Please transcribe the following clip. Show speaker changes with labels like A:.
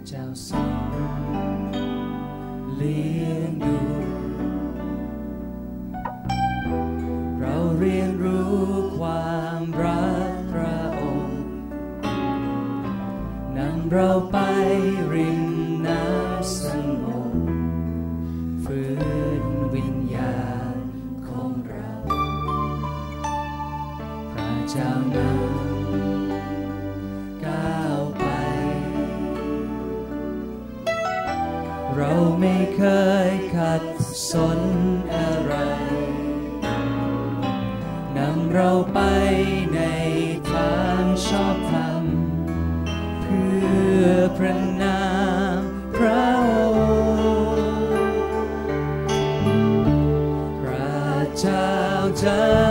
A: เจ้าทรงเลี้ยงดูเราเรียนรู้ความรักพระองค์นำเราไปริมน้ำสงบฟื้นวิญญาณของเราพระเจ้านำก้าวไปเราไม่เคยขัดสนอะไรนำเราไปในทางชอบธรรมเพื่อพระนามพระองค์พระเจ้าจะ